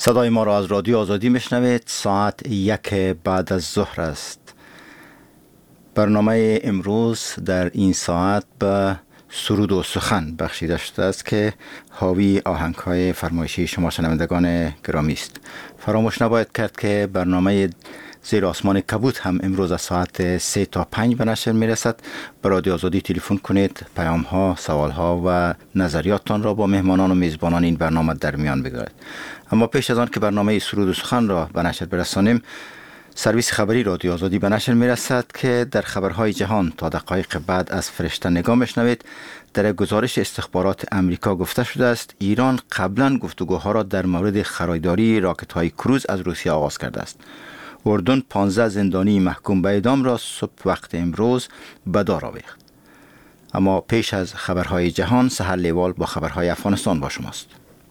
صدای ما را از رادیو آزادی میشنوید. ساعت 1 بعد از ظهر است. برنامه امروز در این ساعت به سرود و سخن بخشیده شده است که حاوی آهنگ‌های فرمایشی شما شنوندگان گرامی است. فراموش نباید کرد که برنامه زیر آسمان کبود هم امروز از ساعت 3 تا 5 به نشر میرسد. به رادیو آزادی تلفن کنید، پیام‌ها، سوال‌ها و نظریاتتان را با مهمانان و میزبانان این برنامه در میان بگذارید. اما پیش از آن که برنامه سرود و سخن را به نشر برسانیم، سرویس خبری رادیو آزادی به نشر میرسد که در خبرهای جهان تا دقایق بعد از فرشته نگاه میشنوید. در گزارش استخبارات امریکا گفته شده است ایران قبلا گفتگوها را در مورد خریداری راکت‌های کروز از روسیه آغاز کرده است. اردن 15 زندانی محکوم به اعدام را صبح وقت امروز به دار آویخت. اما پیش از خبرهای جهان، سحر لیوال با خبرهای افغانستان با شماست.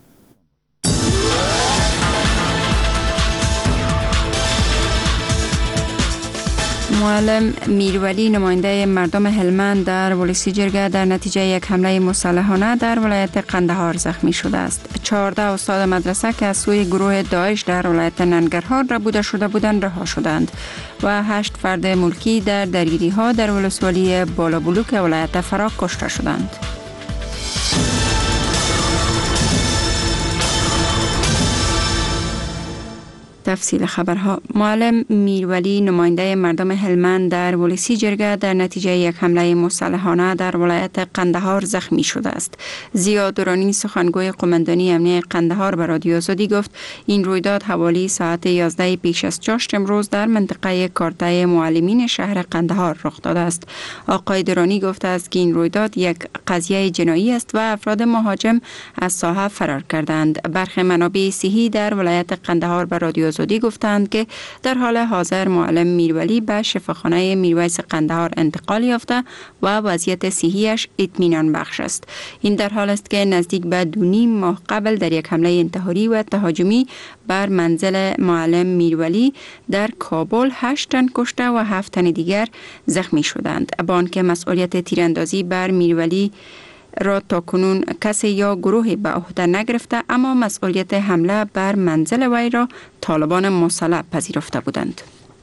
معلم میرولی نماینده مردم هلمند در ولسی جرگه در نتیجه یک حمله مسلحانه در ولایت قندهار زخمی شده است. 14 استاد مدرسه که از سوی گروه داعش در ولایت ننگرهار ربوده شده بودند رها شدند و 8 فرد ملکی در درگیری ها در ولسوالی بالابلوک ولایت فرا کشته شدند. تفصیل خبرها. معلم میرولی نماینده مردم هلمند در ولسی جرگه در نتیجه یک حمله مسلحانه در ولایت قندهار زخمی شده است. ضیا درانی سخنگوی قماندانی امنیه قندهار به رادیو آزادی گفت این رویداد حوالی ساعت 11 پیش از چاشت امروز در منطقه کارته معلمین شهر قندهار رخ داده است. آقای درانی گفته است که این رویداد یک قضیه جنایی است و افراد مهاجم از ساحه فرار کردند. برخی منابع صحی در ولایت قندهار به رادیو آزادی گفتند که در حال حاضر معلم میرولی به شفاخانه میرویس قندهار انتقال یافته و وضعیت صحیش اطمینان بخش است. این در حال است که نزدیک به 2.5 ماه قبل در یک حمله انتحاری و تهاجمی بر منزل معلم میرولی در کابل 8 تن کشته و 7 تن دیگر زخمی شدند. با آنکه مسئولیت تیراندازی بر میرولی را تاکنون کسی یا گروهی به عهده نگرفته، اما مسئولیت حمله بر منزل وی را طالبان مسلح پذیرفته بودند.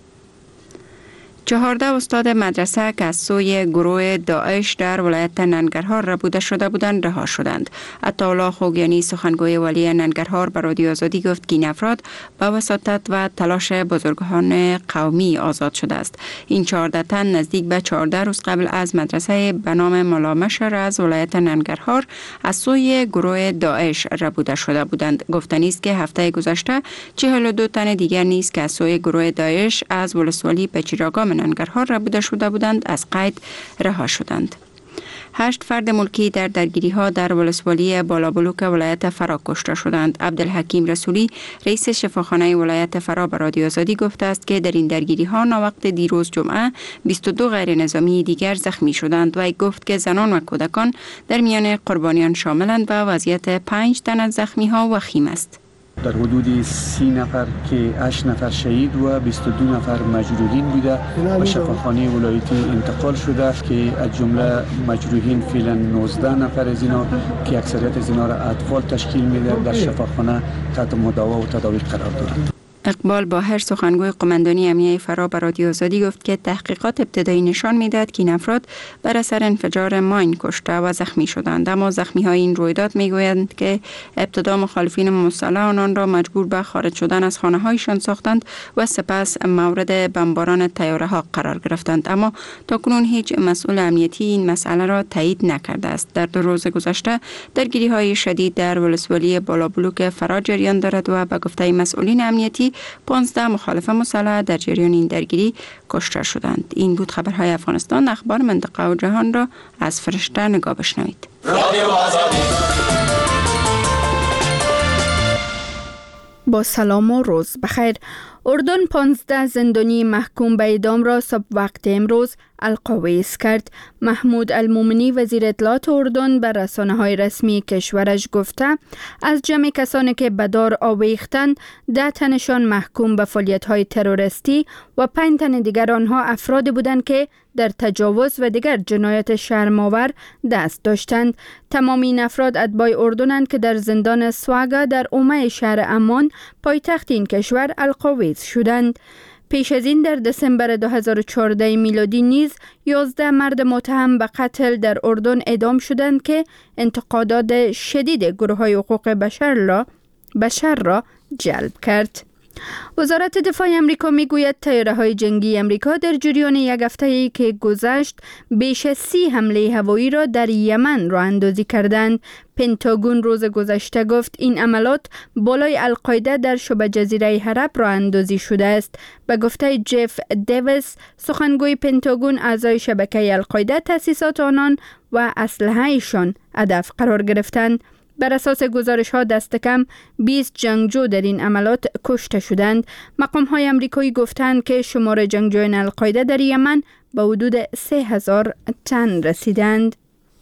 14 استاد مدرسه که از سوی گروه داعش در ولایت ننگرهار ربوده شده بودند رها شدند. عطاالله خوگیانی سخنگوی ولی ننگرهار به رادیو آزادی گفت که این افراد با وساطت و تلاش بزرگان قومی آزاد شده است. این 14 تن نزدیک به 14 روز قبل از مدرسه به نام ملامشر از ولایت ننگرهار از سوی گروه داعش ربوده شده بودند. گفتنی است که هفته گذشته 42 تن دیگر نیز که از سوی گروه داعش از ولسوالی پچیراگام ننگرهار ربوده شده بودند از قید رها شدند. 8 فرد ملکی در درگیری ها در ولسوالی بالابلوک ولایت فرا کشته شدند. عبدالحکیم رسولی رئیس شفاخانه ولایت فرا به رادیو آزادی گفته است که در این درگیری ها ناوقت دیروز جمعه 22 غیر نظامی دیگر زخمی شدند و گفت که زنان و کودکان در میان قربانیان شاملند و وضعیت 5 تن از زخمی ها وخیم است. در حدود 30 نفر که 8 نفر شهید و 22 نفر مجروحین بوده و شفاخانه ولایتی انتقال شده که از جمله مجروحین فعلا 19 نفر از اینا که اکثریت از اینا را اطفال تشکیل میده در شفاخانه تحت مداوا و تداوی قرار دارند. اقبال باهر سخنگوی قماندانی امنیه فرا به رادیو آزادی گفت که تحقیقات ابتدایی نشان میدهد که این افراد بر اثر انفجار ماین کشته و زخمی شدند، اما زخمی های این رویداد میگویند که ابتدا مخالفین مسلح آنان را مجبور به خارج شدن از خانه هایشان ساختند و سپس مورد بمباران طیاره ها قرار گرفتند، اما تاکنون هیچ مسئول امنیتی این مسئله را تایید نکرده است. در 2 روز گذشته درگیری های شدید در ولسوالی بالابلوک فرا جریان دارد و به گفته مسئولین امنیتی 15 مخالف مسلح در جریان این درگیری کشته شدند. این بود خبرهای افغانستان. اخبار منطقه و جهان را از فرشته نگاه بشنوید. با سلام و روز بخیر. اردن 15 زندانی محکوم به اعدام را صبح وقت امروز القاویس کرد. محمود المومنی وزیر اطلاعات اردن به رسانه‌های رسمی کشورش گفته از جمع کسانی که به دار آویختند 10 تنشان محکوم به فعالیت‌های تروریستی و 5 تن دیگر آنها افرادی بودند که در تجاوز و دیگر جنایت شرم‌آور دست داشتند. تمام این افراد اتباع اردنند که در زندان سواگا در اومه شهر عمان پایتخت این کشور القاویس شدند. پیش از این در دسامبر 2014 میلادی نیز 11 مرد متهم به قتل در اردن اعدام شدند که انتقادات شدید گروه‌های حقوق بشر را جلب کرد. وزارت دفاع امریکا میگوید طیاره‌های جنگی امریکا در جریان یک هفته‌ای که گذشت بیش از 30 حمله هوایی را در یمن راه اندازی کردند. پنتاگون روز گذشته گفت این عملات بالای القاعده در شبه جزیره عرب راه اندازی شده است. به گفته جف دیویس سخنگوی پنتاگون، اعضای شبکه القاعده تأسیسات آنان و اسلحه‌شان هدف قرار گرفتند. بر اساس گزارش‌ها دست کم 20 جنگجو در این عملات کشته شدند. مقام‌های آمریکایی گفتند که شمار جنگجویان القاعده در یمن به حدود 3000 تن رسیدند.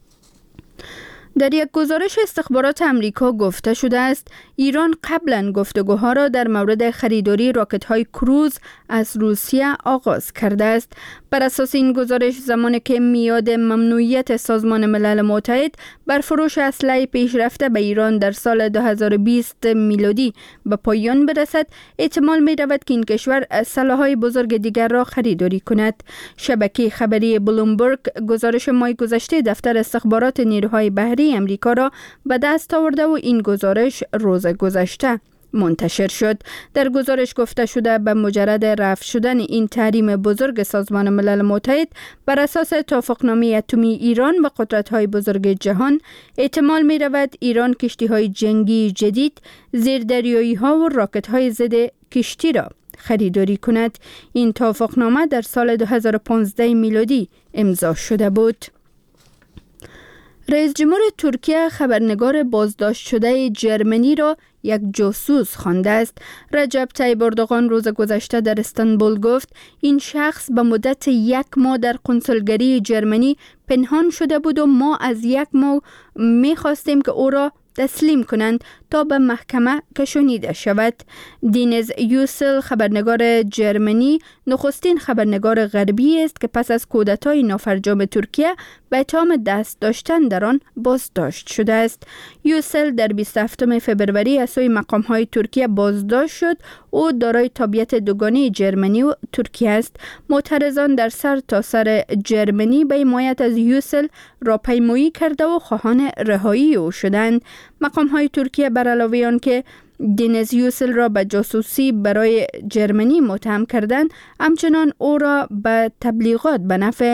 در یک گزارش استخبارات آمریکا گفته شده است ایران قبلا گفتگوها را در مورد خریداری راکت‌های کروز از روسیه آغاز کرده است. بر اساس این گزارش زمانی که میاد ممنوعیت سازمان ملل متحد بر فروش اسلحه پیشرفته به ایران در سال 2020 میلادی به پایان برسد، احتمال می رود که این کشور سلاح‌های بزرگ دیگر را خریداری کند. شبکه خبری بلومبرگ گزارش ماه گذشته دفتر استخبارات نیروهای بحری امریکا را به دست آورده و این گزارش روز گذشته منتشر شد. در گزارش گفته شده به مجرد رفع شدن این تحریم بزرگ سازمان ملل متحد بر اساس توافقنامه اتمی ایران و قدرت‌های بزرگ جهان، احتمال می رود ایران کشتی‌های جنگی جدید، زیردریایی‌ها و راکت‌های ضد کشتی را خریداری کند. این توافقنامه در سال 2015 میلادی امضا شده بود. رئیس جمهور ترکیه خبرنگار بازداشت شده جرمنی را یک جاسوس خوانده است. رجب طیب اردوغان روز گذشته در استانبول گفت این شخص به مدت 1 ماه در کنسولگری جرمنی پنهان شده بود و ما از 1 ماه می خواستیم که او را تسلیم کنند تا به محکمه کشانیده شود. دینز یوسل خبرنگار جرمنی نخستین خبرنگار غربی است که پس از کودتای نافرجام ترکیه به اتهام دست داشتن در آن بازداشت شده است. یوسل در 27 فوریه از سوی مقام‌های ترکیه بازداشت شد. او دارای تابعیت دوگانه جرمنی و ترکیه است. معترضان در سر تا سر جرمنی به حمایت از یوسل راهپیمایی کرده و خواهان رهایی او شدند. مقام‌های ترکیه بر علاوه آن که دینز یوسل را به جاسوسی برای جرمنی متهم کردند، همچنان او را به تبلیغات به نفع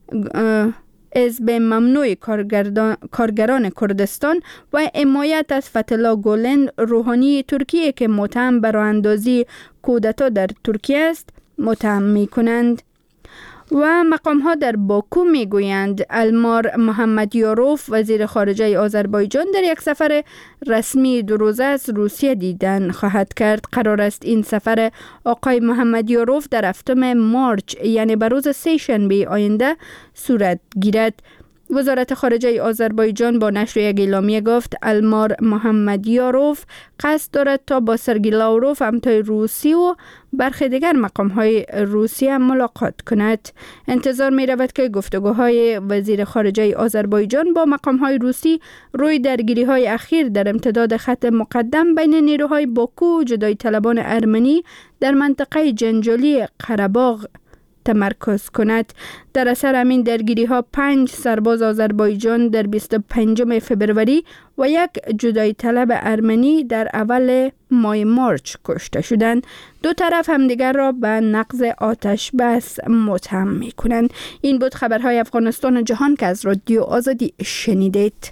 حزب ممنوع کارگران کردستان و حمایت از فتح‌الله گولن روحانی ترکیه که متهم به راه‌اندازی کودتا در ترکیه است متهم می‌کنند. و مقام‌ها در باکو میگویند المار محمدیاروف وزیر خارجه آذربایجان در یک سفر رسمی 2 روزه از روسیه دیدن خواهد کرد. قرار است این سفر آقای محمدیاروف در 7 مارچ یعنی به روز سه‌شنبه آینده صورت گیرد. وزارت خارجه آذربایجان با نشر یک اعلامیه گفت المار محمدیاروف قصد دارد تا با سرگی لاوروف همتای روسی و برخی دیگر مقام‌های روسیه ملاقات کند. انتظار می رود که گفتگوهای وزیر خارجه آذربایجان با مقام‌های روسی روی درگیری‌های اخیر در امتداد خط مقدم بین نیروهای باکو و جدایی طلبان ارمنی در منطقه جنجالی قره‌باغ تمرکز کند. در اثر همین درگیری ها 5 سرباز آذربایجان در 25 فوریه و 1 جدایی طلب ارمنی در اول ماه مارچ کشته شدند. 2 طرف همدیگر را به نقض آتش بس متهم می کنند. این بود خبرهای افغانستان و جهان که از رادیو آزادی شنیدید.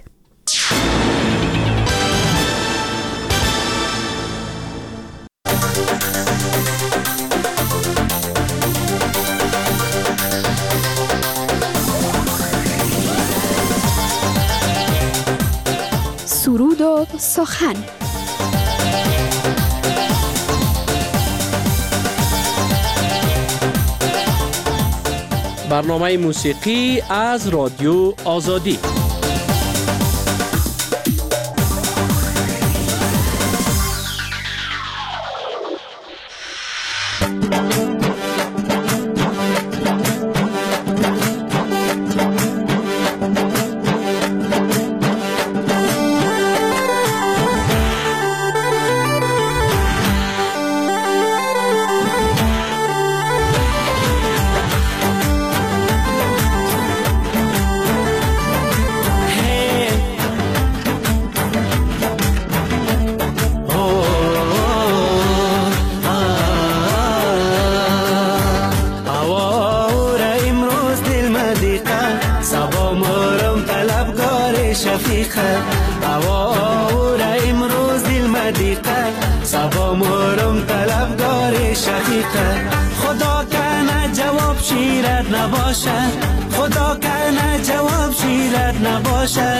سرود. سرود و سخن. برنامه موسیقی از رادیو آزادی. خدا کنه جواب شیرت نباشه، خدا کنه جواب شیرت نباشه.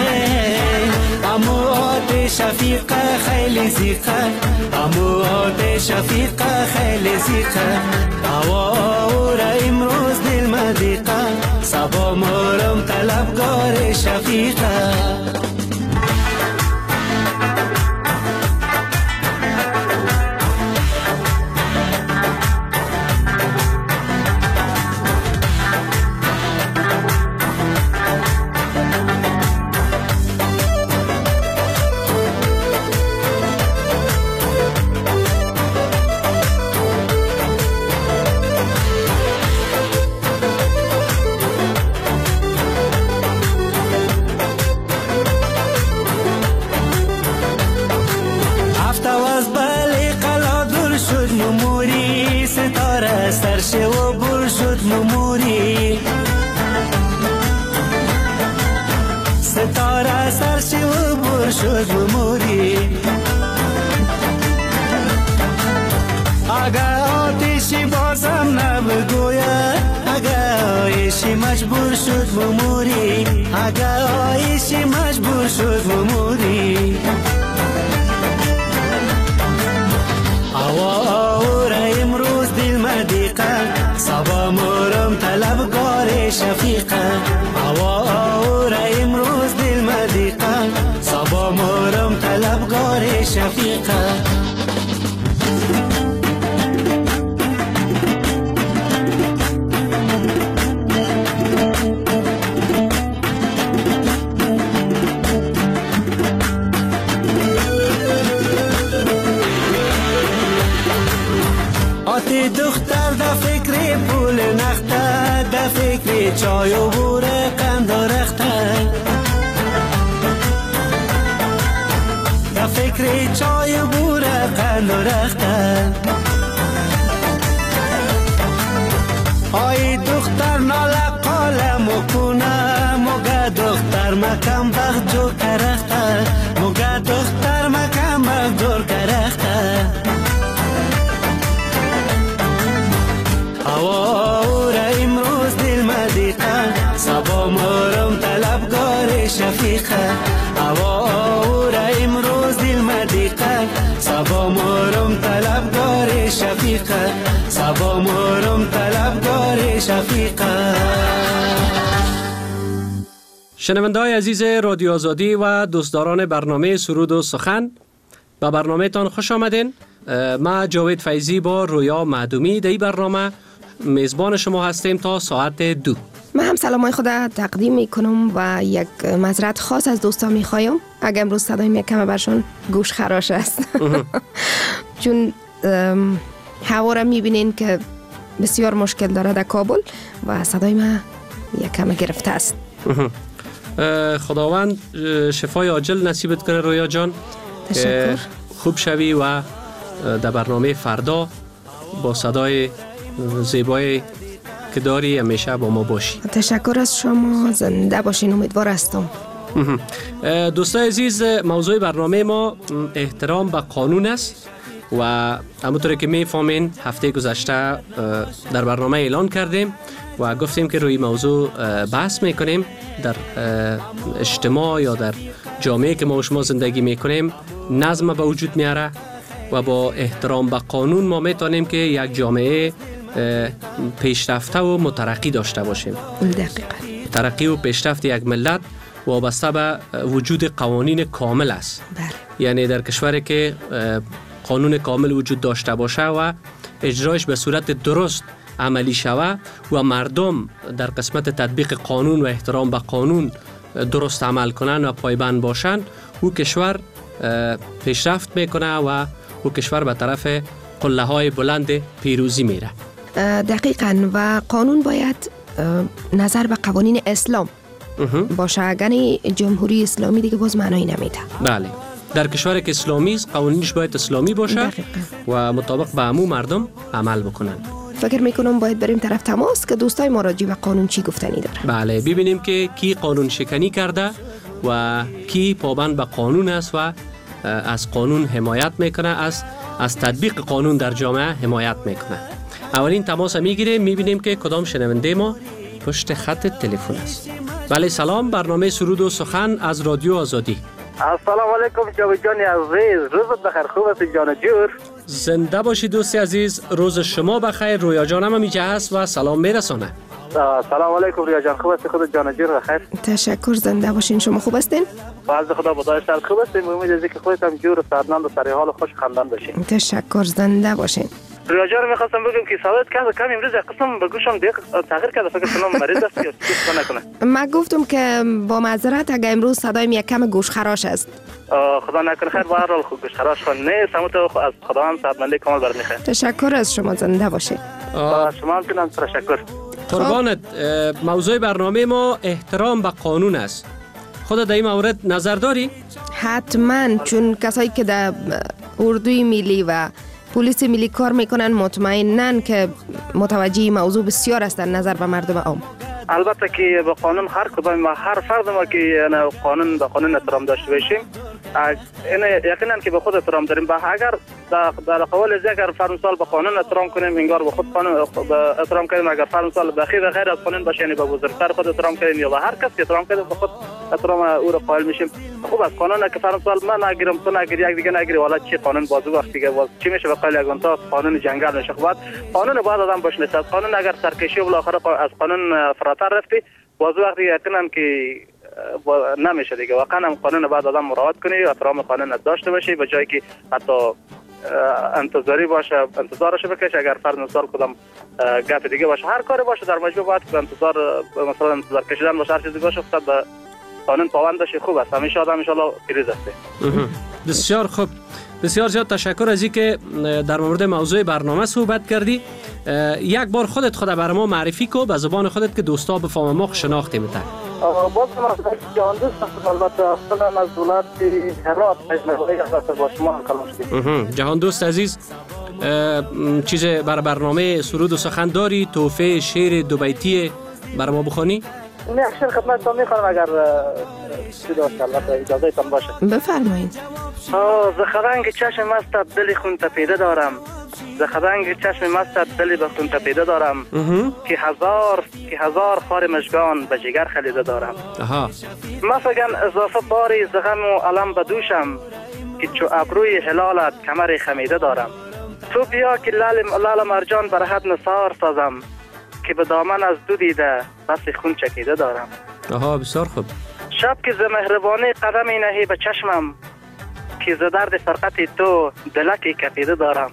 امو آت شفیقه خیلی زیقه، امو آت شفیقه خیلی زیقه. هوا امروز دل مدیقه، صبا مورم طلبگار شفیقه. سرشه و بر شد مموری، ستاره سرشه و بر شد مموری. اگر آتیشی بازم نبگوید، اگر آیشی مجبور شد مموری، اگر آیشی مجبور شد مموری. امروز دل مدیقه، صبا مورم طلبگار شفیقه. هوا امروز دل مدیقه، صبا مورم طلبگار شفیقه. آتی دختر دا فکری پول نخته، دا فکری چای و بوره قند و رخته، دا فکری چای و بوره قند و رخته. آی دختر ناله قاله مکنه، موگه دختر مکم بخت جو کرخته، موگه دختر مکم بخت جور کرخته. هوا امروز دل مدیقه، صبا مورم طلبگار شفیقه. هوا امروز دل مدیقه، صبا مورم طلبگار شفیقه، صبا مورم طلبگار شفیقه. شنونده‌های عزیز رادیو آزادی و دوستداران برنامه سرود و سخن، به برنامه تان خوش آمدین. ما جاوید فیضی با رویا معدومی در این برنامه میزبان شما هستیم تا ساعت 2. من هم سلامای خود تقدیم میکنم و یک معذرت خاص از دوستان میخوایم اگه امروز صدای کمه برشون گوش خراش است. چون هوا را میبینین که بسیار مشکل داره در کابل و صدای من یک کمه گرفته است. خداوند شفای عاجل نصیبت کنه رویا جان. تشکر. خوب شوی و در برنامه فردا با صدای زیبایی که داری همیشه با ما باشی. تشکر از شما، زنده باشین، امیدوار هستم. دوستای عزیز، موضوع برنامه ما احترام به قانون است و همونطوری که میفهمین هفته گذشته در برنامه اعلان کردیم و گفتیم که روی موضوع بحث میکنیم. در اجتماع یا در جامعه که ما و شما زندگی میکنیم نظم به وجود میاره و با احترام به قانون ما میتونیم که یک جامعه پیشرفته و مترقی داشته باشیم. دقیقاً. ترقی و پیشرفت یک ملت وابسته به وجود قوانین کامل است. یعنی در کشوری که قانون کامل وجود داشته باشه و اجرایش به صورت درست عملی شود و مردم در قسمت تطبیق قانون و احترام به قانون درست عمل کنن و پایبند باشن، او کشور پیشرفت میکنه و او کشور به طرف قله های بلند پیروزی میره. دقیقاً. و قانون باید نظر به قوانین اسلام باشه، اگر جمهوری اسلامی دیگه باز معنی نمیده. بله، در کشور که اسلامی است قوانینش باید اسلامی باشه و مطابق به عموم مردم عمل بکنن. فکر میکنم باید بریم طرف تماس که دوستای ما راجع به قانون چی گفتنی داره. بله، ببینیم که کی قانون شکنی کرده و کی پابند به قانون است و از قانون حمایت میکنه، از تطبیق قانون در جامعه حمایت میکنه. اولین تماس میگیره، میبینیم که کدام شنونده ما پشت خط تلفن است. بله سلام، برنامه سرود و سخن از رادیو آزادی. السلام علیکم جاوید جان عزیز، روزت بخیر، خوب است جان جور؟ زنده باشی دوستی عزیز، روز شما بخیر. رویا جانم هم اینجا هست و سلام میرسانه. سلام علیکم رویا جان، خوب است؟ خود جان جور بخیر؟ تشکر، زنده باشین. شما خوب هستین؟ باز خدا بدایش خوب هستیم. امید از اینکه خودت هم جور و سرمند و سر حال و خوش خندان باشین. تشکر، زنده باشین. رویا جان می‌خواستم بگم که صحبت کم امروز قسم به گوشم تغییر کرده، فکر کنم مریض است یا چیز نکنه. من گفتم که با معذرت اگه امروز صدایم یک کم گوش خراش است. خدا نکنه خیر، به هر حال گوش خراش خون نیست، همونطور از خدا هم سرمندی کامل برمیخواد. تشکر از شما، زنده باشید. شما هم تشکر. قربانت. موضوع برنامه ما احترام به قانون است. خودت در این مورد نظر داری؟ حتما، چون کسایی که در اردوی ملی و پلیس ملی کار میکنن مطمئنن که متوجه موضوع بسیار است در نظر به مردم عام. البته که به قانون هر کدام ما هر فرد ما که قانون به قانون احترام داشته باشیم، این یقینا که به خود احترام داریم. اگر در قول اگر فرد مثال به قانون احترام کنیم، انگار به خود قانون احترام کنیم. اگر فرد مثال به غیر از قانون باشه، یعنی به بزرگتر خود احترام کنیم یا به هر کس احترام کنیم، به خود احترام او را قائل میشیم. خوب از قانون که فرد مثال من نگیرم، تو نگیری، یک دیگه نگیری، والا چی قانون بازو وقتی که باز چی میشه به قول یگان تا قانون جنگل میشه. بعد قانون باید آدم بشناسه. از قانون اگر سرکشی و بالاخره از قانون فراتر رفتی، بازو وقتی یقینا که نمیشه دیگه. واقعا هم قانون بعد آدم مراعات کنی و احترام قانون داشته باشی، به جایی که حتی انتظاری باشه انتظارش بکشه. اگر فرض مثال کدام گپ دیگه باشه، هر کاری باشه در مجموع باید انتظار مثلا انتظار کشیدن باشه، هر چیزی باشه خود به قانون پابند باشی. خوب است، همیشه آدم ان شاء الله پیروز است. بسیار خوب، بسیار زیاد تشکر از اینکه در مورد موضوع برنامه صحبت کردی. یک بار خودت برای ما معرفی کو به زبان خودت که دوستا بفهمن ما شناخته میتن. باز من جهان دوست هستم، البته اصلا از دولت هرات مجموعه البته با شما کلام شدیم. جهان دوست عزیز، چیز برای برنامه سرود و سخن داری؟ توفه شعر دو بیتی برای ما بخونی؟ نه اکشن خدمتتان میخوام اگر چی داشت البته اجازه تان باشه. بفرمایید. زخرنگ چشم مستت دل خون تپیده دارم، زخرنگ چشم مستت دل به خون تپیده دارم، که هزار خار مژگان به جگر خلیده دارم. مفگن اضافه باری زغم و علم به دوشم، که چو ابروی هلالت کمر خمیده دارم. تو بیا که لال مرجان بر حد نثار سازم، که به دامن از دو دیده بس خون چکیده دارم. بسیار خوب. شب که ز مهربانی قدمی نهی به چشمم، که ز درد فرقت تو دلکی کپیده دارم.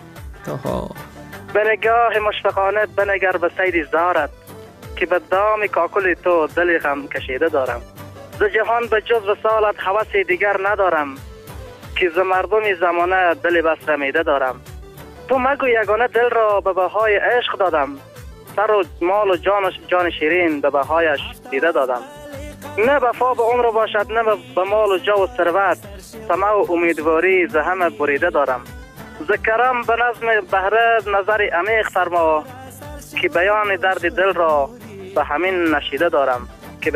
به نگاه مشفقانه بنگر به سید زارت، که به دام کاکل تو دل غم کشیده دارم. ز جهان به جز وصالت هوس دیگر ندارم، که ز مردم زمانه دل بس رمیده دارم. تو مگو یگانه دل را به بهای عشق دادم، سر و مال و جان شیرین به بهایش دیده دادم. نه وفا به عمر باشد، نه به مال و جا و ثروت، طمع و امیدواری ز همه بریده دارم. ز کرم به نظم بهره نظر عمیق فرما، که بیان درد دل را به همین نشیده دارم،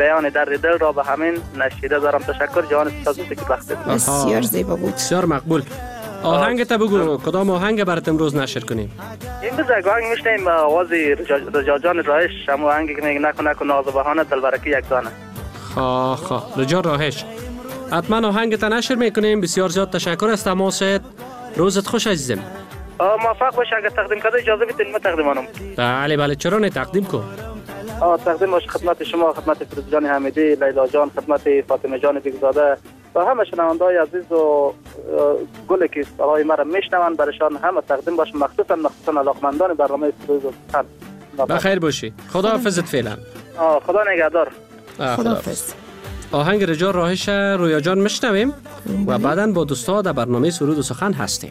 تشکر جان استاد که وقت بسیار زیبا بود. بسیار مقبول. آهنگت بگو، کدام آهنگ برات امروز نشر کنیم؟ این بزرگ آهنگ میشنیم، آواز رجا جان راهش، همون آهنگی که میگه نکن ناز و بهانه دلبرکی یک دانه. رجا راهش، حتما آهنگت نشر میکنیم. بسیار زیاد تشکر از تماست. روزت خوش عزیزم. موفق باشه. اگر تقدیم کرده اجازه بدید ما تقدیم کنم. بله چرا نه، تقدیم کن. تقدیم باشه خدمت شما، خدمت فیروز جان حمیدی، لیلا جان، خدمت فاطمه جان بیگزاده و همه شنونده‌های عزیز و گلی که صدای مرا میشنوند برایشان همه تقدیم باشه، مخصوصا علاقمندان برنامه فیروز خان. بخیر باشی. خداحافظت فعلا. خدا نگهدار. خداحافظ. آهنگ رجال راهش رویا جان میشنویم و بعداً با دوستا در برنامه سرود و سخن هستیم.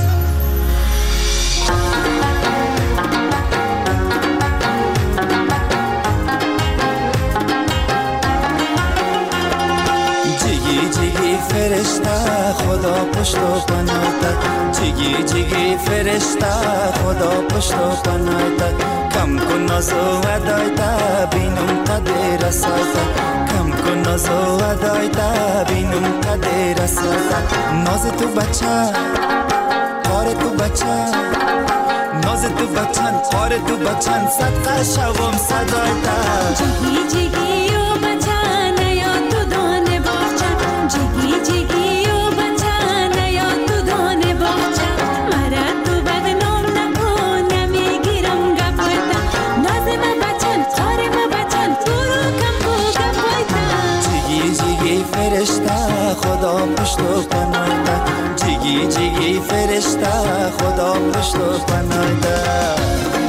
فرشته خدا پشت و پناهت، جیگی جیگی فرشته خدا پشت و پناهت، کم کن ناز و ادایت بینم قدر رسایت، کم کن ناز و ادایت بینم قدر رسایت، ناز تو بچه کار تو بچه، ناز تو بچن کار تو بچن، صدقه شوم صدایت، جیگی جیگی و بچه نیا تو دانه باغچه، جیگی جیگی و بچه نیا تو دانه باغچه، مرا تو بدنام نکن نمیگیرم گپایتا، ناز ما بچن کار ما بچن تو رو کم کو گپایتا، جیگی جیگی فرشته خدا پشت و پناهت، جیگی جیگی فرشته خدا پشت و پناهت.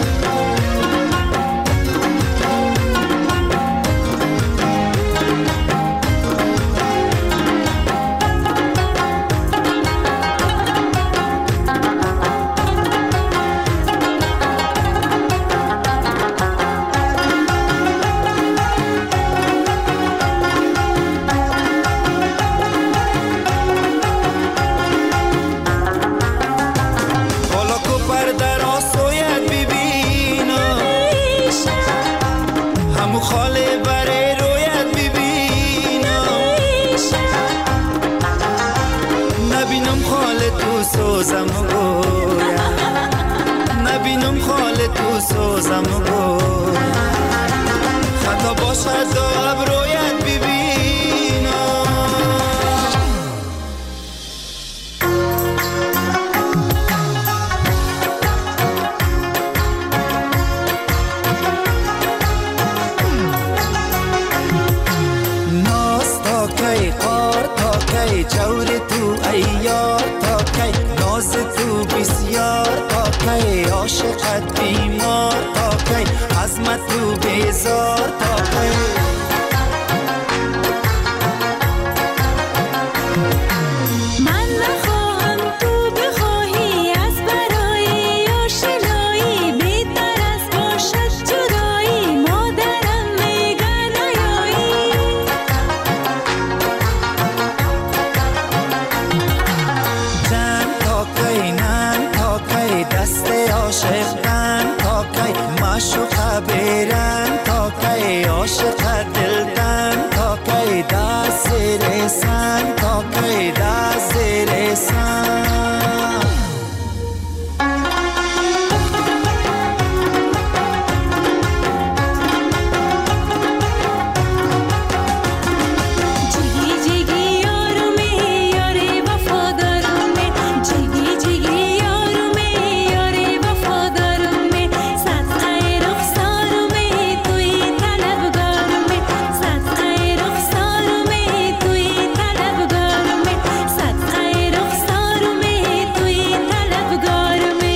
سوزم گویا نبینم خال تو سوزم گویا خطا باشد و ابرویت ببینم ناز تا کی قار تا کی جور تو ایار تا کی ناز تو بسیار تا کی عاشقت بیمار تا کی عظمت تو بیزار تا کی من نخواهم تو بخواهی از برای آشنایی بهتر از باشد جدایی مادرم میگن نیایی جن تا کی نن تا کی دست عاشقان تا کی معشوقه بیرن تا کی عاشق دلدن تا کی دست زیر سن تا کی دست زیر سن جیگی جیگی یارومی یاری وفادارومی جیگی جیگی یارومی یاری وفادارومی صدقه رخسارومی توی طلبگارومی صدقه رخسارومی توی طلبگارومی صدقه رخسارومی توی طلبگارومی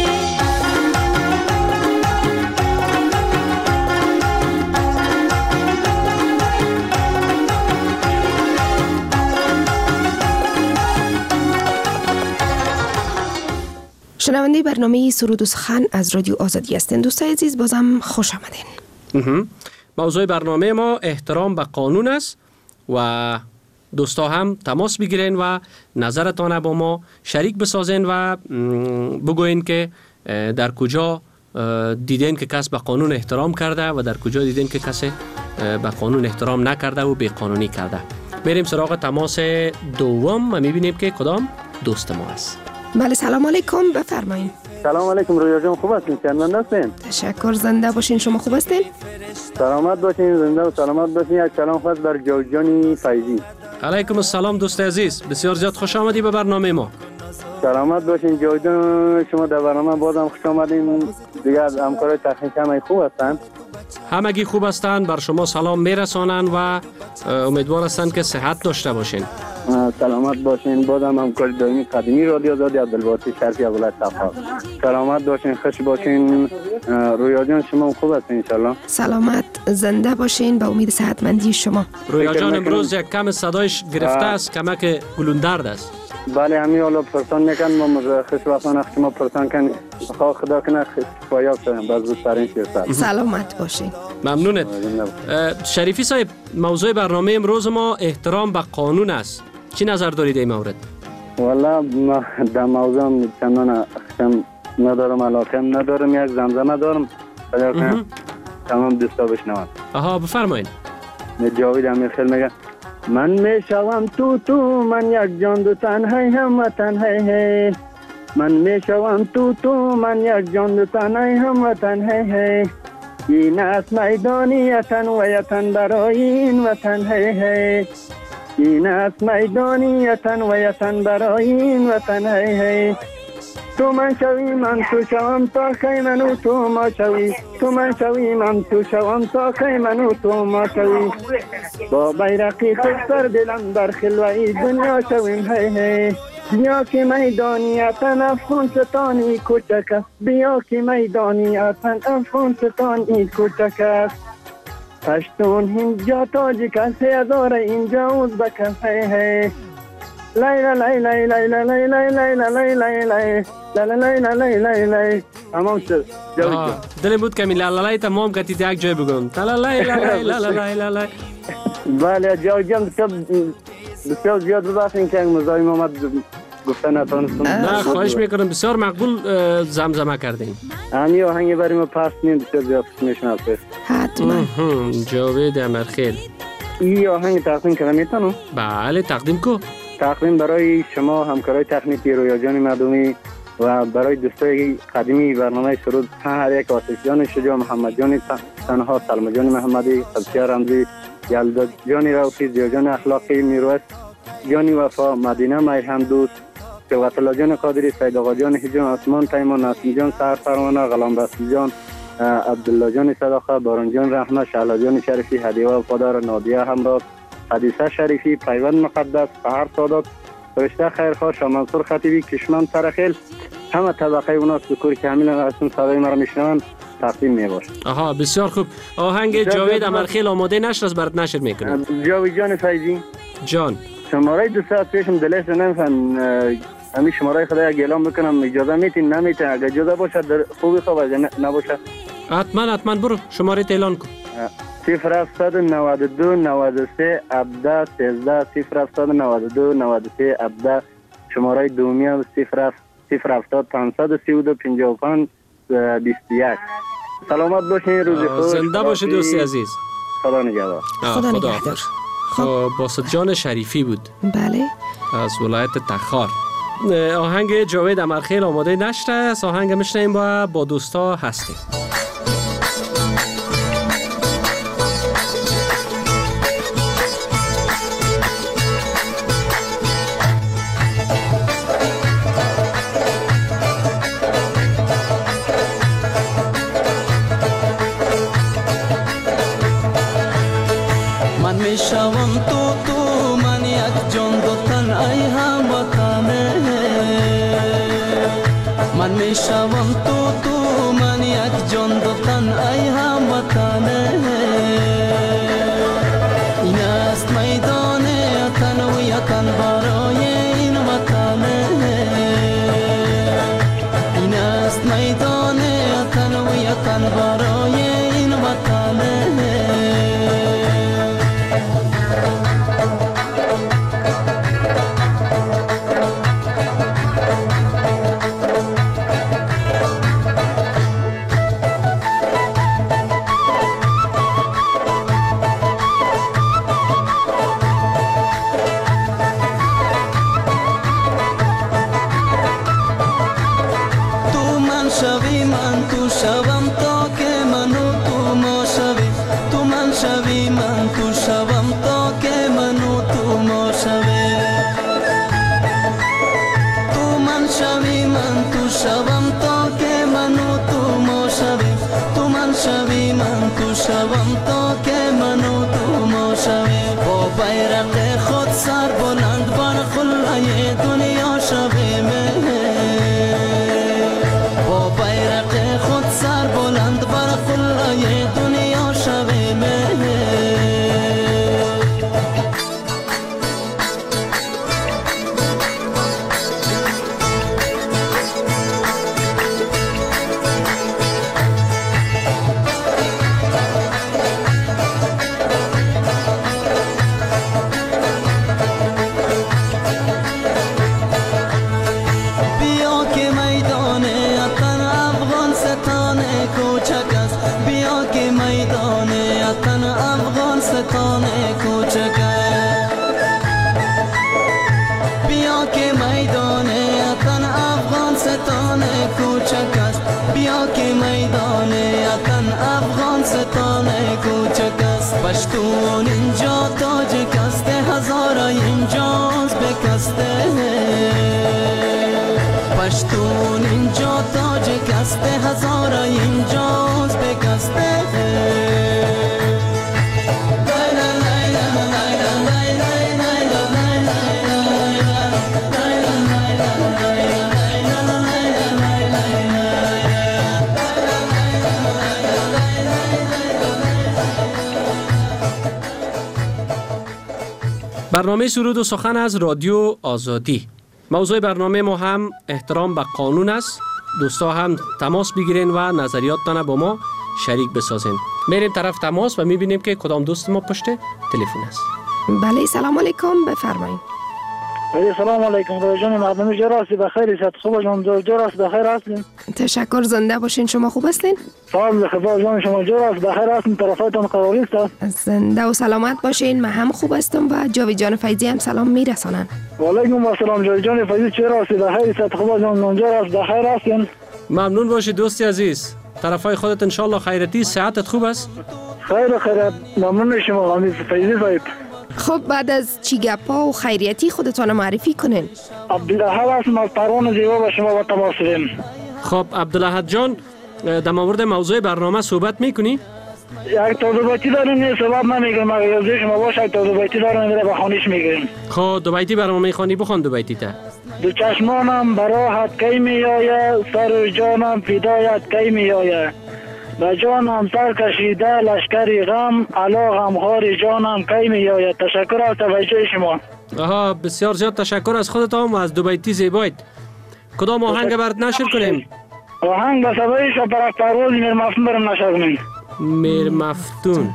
شنونده برنامه سرود و سخن از رادیو آزادی هستند. دوستای عزیز بازم خوش آمدین. موضوع برنامه ما احترام به قانون است و دوستا هم تماس بگیرین و نظرتان با ما شریک بسازین و بگوین که در کجا دیدین که کس به قانون احترام کرده و در کجا دیدین که کس به قانون احترام نکرده و بی قانونی کرده. بریم سراغ تماس دوم و میبینیم که کدام دوست ما است. بله سلام علیکم بفرمایید. سلام علیکم رویا جان، خوب هستین؟ چندان هستین؟ تشکر، زنده باشین. شما خوب هستین؟ سلامت باشین، زنده و سلامت باشین. یک کلام خاص بر جوجانی فیضی. علیکم السلام دوست عزیز، بسیار زیاد خوش آمدی به برنامه ما. سلامت باشین جاویدان، شما در برنامه بازم خوش آمدین. دیگه از همکارای تکنیکی همه خوب هستن؟ همگی خوب هستند، بر شما سلام میرسانند و امیدوار هستند که صحت داشته باشین. سلامت باشین. بازم همکار دائمی قدیمی رادیو آزادی عبدالباقی شرفی ولایت تخار. سلامت باشین، خوش باشین. رویا جان شما خوب هستین ان شاء الله؟ سلامت، زنده باشین، به امید صحتمندی شما. رویا جان امروز یک کم صدایش گرفته است، کمک گلوندرد است. بله همین حالا پرسان میکن ما خوش وقتان شما پرسان کن خدا کنه پایاب شدیم باز زودترین شد. سلامت باشین. ممنونت. شریفی صاحب، موضوع برنامه امروز ما احترام به قانون است. چی نظر دارید این مورد؟ والا ما در موضوع چندان اخشم ندارم، علاقه ندارم، یک زمزمه دارم تمام دوستا بشنوند. آها بفرمایید. جاوید امیر خیل میگه من میشوم تو من یک جان دو تنهایی هم وطن هی من میشوم تو من یک جان دو تنهایی هم وطن هی این است میدانیتن و یتن برای این وطن هی این است میدانیتن و یتن برای این وطن هی تو من شوی من تو شوم تا خی منو تو ما شوی تو من شوی من تو شوم تا خی منو تو ما شوی با بیرقی تو سر دلم در خلوی دنیا شویم هی بیا که میدانیتن افغان ستانی کوچک است بیا که میدانیتن افغان ستانی کوچک است پشتون اینجا تاجیک است 1000 اینجا ازبک است هی لای لای لای لای لای لای لای لای لای لای لای لای لای لای تمام شد. دلم بود که می لالای تمام کتید یک جای بگم لالای لالای لالای لالای. بله جاوید جان بسیار زیاد ببخشید که مزاحم آمد گفتن نتونستم. نه خواهش میکنم، بسیار مقبول زمزمه کردین. همین آهنگ برای ما پخش کنید بسیار زیاد میشناسه. حتما. جاوید امرخیل این آهنگ تقدیم کنم میتونم؟ بله تقدیم کو. تقدیم برای شما همکارای تکنیکی رویا جان مردمی و برای دوستای قدیمی برنامه سرود هر یک آتش جان شجاع، محمد جان تنها، سلمى جان محمدی، قدسیه رمزی، یلدا جان روحی، زیا جان اخلاقی، میرویس جان وفا، مدینه میرهم دوست، شوقت الله جان قادری، سید آقا جان هجان، آسمان تیمان، نسیم جان سهر پروانه، غلام رسول جان، عبدالله جان صداقه، باران جان رحمت، شعله جان شریفی، هدیه وفادار، نادیه همراه، حدیثه شریفی، پیوند مقدس، سحر سادات، فرشته خیرخواه، شاه منصور خطیبی، کشمن سرخیل، همه طبقه اوناس بکوری که همین اصلا صدای مرا میشنوند تقدیم میباشد. آها بسیار خوب. آهنگ جاوید امرخیل آماده نشد از برات نشر میکنم. جاوید جان فیضی جان شماره 2 ساعت پیشم دلش نمیفهم، همین شماره خدا یک اعلام بکنم اجازه میتین نمیتین؟ اگه اجازه باشه خوبی خوب، اگه نباشه حتما برو شماره اعلان کن. 0792 93 17 13 0792 93 17 شماره دومی 070 532 55 21. سلامت باشین، روز خوش. زنده باشید دوستی عزیز. خدا نگهدار. خدا نگهدار. باسط جان شریفی بود. بله. از ولایت تخار. آهنگ جاوید امرخیل آماده نشده است. آهنگ میشنیم با دوستا هستیم. میشوم تو من یک جان دو تن ای هموطنه من میشوم تو من یک جان دو تن ای هموطنه این است میدان تنویتن برای این وطنه این است میدان تنویتن برای این وطنه برنامه سرود و سخن از رادیو آزادی. موضوع برنامه ما هم احترام به قانون است. دوستا هم تماس بگیرین و نظریاتتان با ما شریک بسازین. میریم طرف تماس و میبینیم که کدام دوست ما پشت تلفن است. بله سلام علیکم، بفرمایید. سلام علیکم رایجان مردم جراسی بخیر است. خوب جان جراس بخیر هستین؟ تشکر، زنده باشین. شما خوب هستین؟ سلام خدا جان شما جراس بخیر هستین؟ طرفاتون قراری است؟ زنده و سلامت باشین. من هم خوب هستم و جاوید جان فیضی هم سلام میرسانن. و علیکم السلام جاوید جان فیضی چراسی بخیر است. خوب جان جراس بخیر هستین؟ ممنون باشید دوستی عزیز. طرفای خودت ان شاء الله خیرتی، صحتت خوب است؟ خیر ممنون شما حمید فیضی صاحب. خب بعد از چی گپا و خیریتی خودتان معرفی کنین. عبدالاحد هستم از پروان زیبا با شما با تماس داریم. خب عبدالاحد جان در مورد موضوع برنامه صحبت میکنی؟ یک توضیحاتی داریم، صحبت نمیکنیم. اگر شما باشه یک توضیحاتی داریم میره بخونیش میگیریم. خب دو بیتی برام میخوانی، بخوان دو بیتی تا. دو چشمانم براحت کی میآید، سر جانم فدایت کی میآید. به جانم سر کشیده لشکری غم، علا غمخوار جانم کی میآید. تشکر از توجه شما. آها بسیار زیاد تشکر از خودتان و از دو بیتی زیبایت. کدام آهنگ برات نشر کنیم؟ آهنگ به سبایش و برک پرواز میر مفتون برم نشر کنیم. میر مفتون.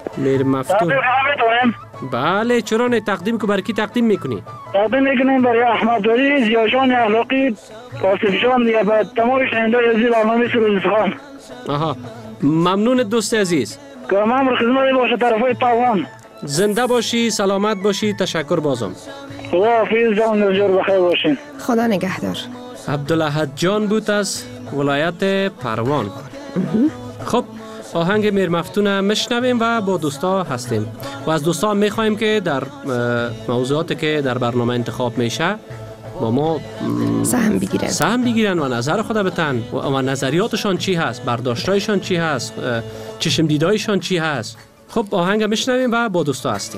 بله چرا نه، تقدیم که برای کی تقدیم میکنی؟ تقدیم میکنیم برای احمد ولی، زیاشان اخلاقی، قاسم جان یا به تمام شنوندگان عزیز برنامه سرود سخن. آها ممنون دوست عزیز. که ممر خدمت باشه طرفای پروان. زنده باشی، سلامت باشی. تشکر بازم. خدا حافظ جان نجار بخیر باشین. خدا نگهدار. عبدالاحد جان بود از ولایت پروان. خب آهنگ میر مفتون میشنویم و با دوستا هستیم و از دوستا میخوایم که در موضوعاتی که در برنامه انتخاب میشه با ما سهم بگیرن و نظر خود بتن و نظریاتشان چی هست، برداشتایشان چی هست، چشم دیدایشان چی هست. خب آهنگ میشنویم و با دوستا هستیم.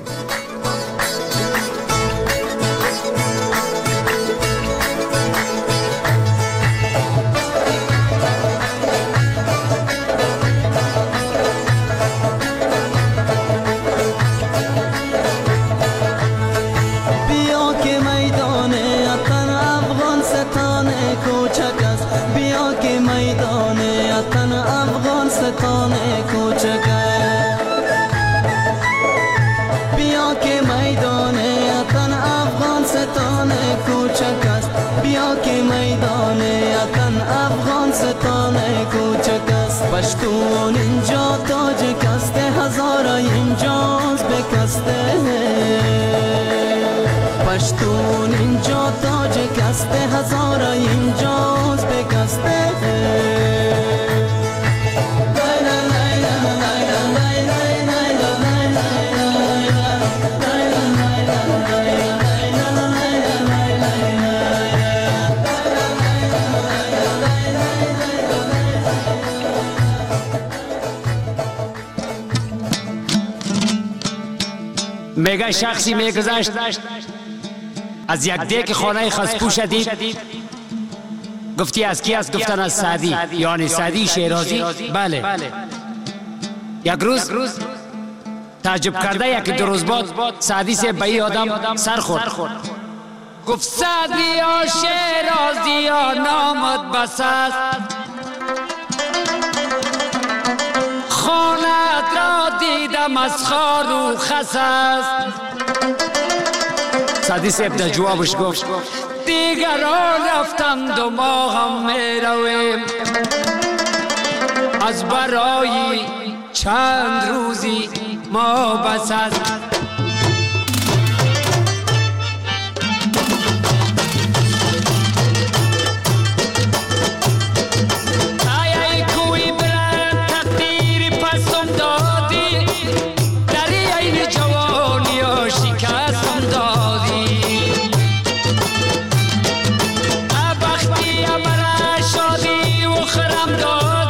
پشتون اینجا تاج کسته، هزارا اینجاز بکسته. پشتون اینجا تاج کسته، هزارا اینجاز بکسته. میگه شخصی میگذشت از یک دیگ خانه خسپوش دید. گفتی از کی است؟ گفتن از سعدی، یعنی سعدی شیرازی. بله. یک روز تعجب کرده یک دو روز بعد سعدی سے به این آدم سر خورد. گفت سعدی یا شیرازی یا نامت بس است، خانت را دیدم از خار و خس است. سعدی صاحب در جوابش گفت دیگران رفتند و ما هم می رویم، از برای چند روزی ما بس است.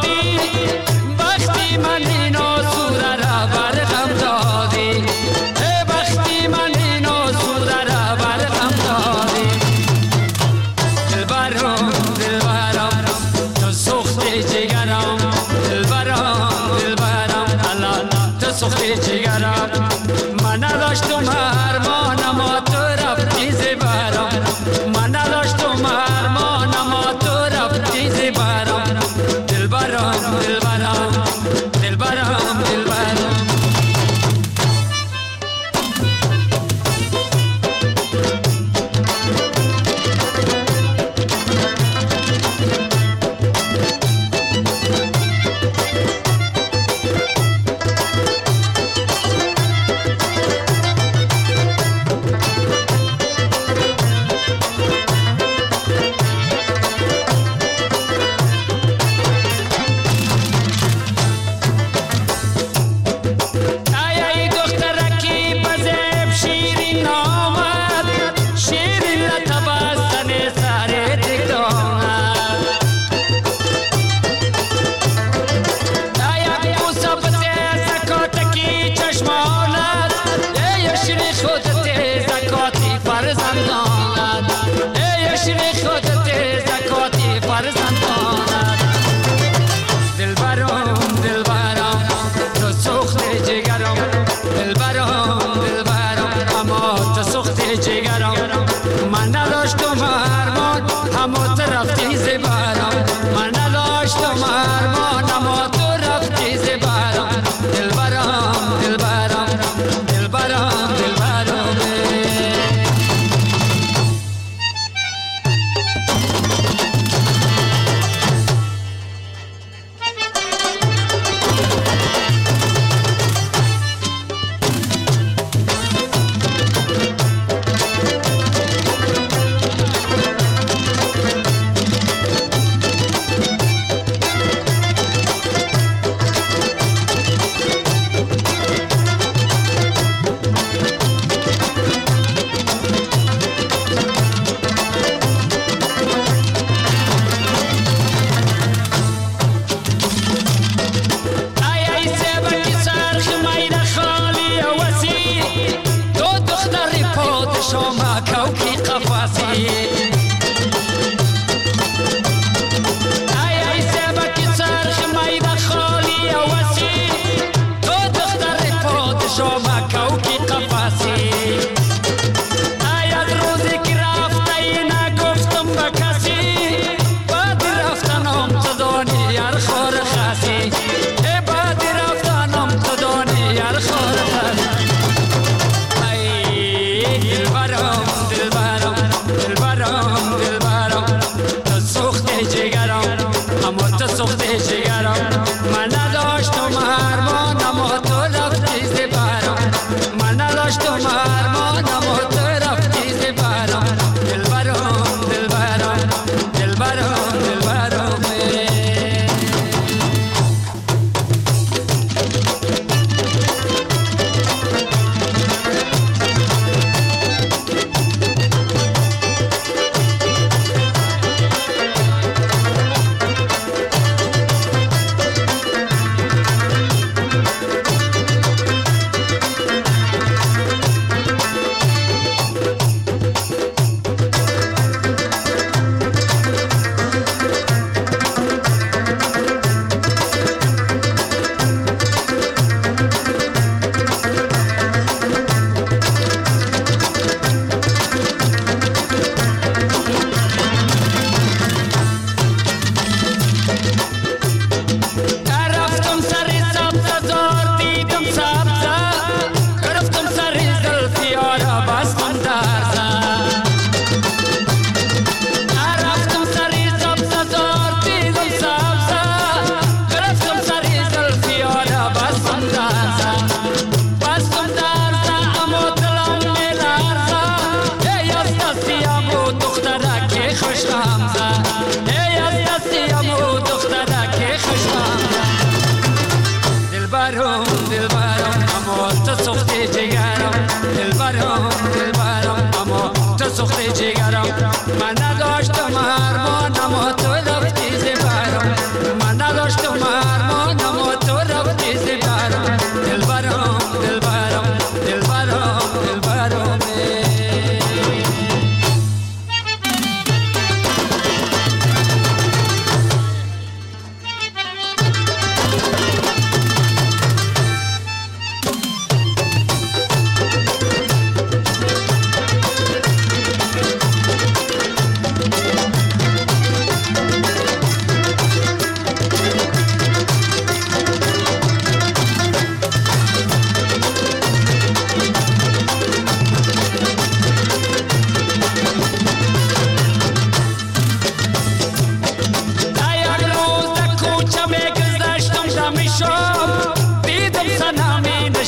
Hey! دلبرم دلبرم دلبرم دلبرم دلبرم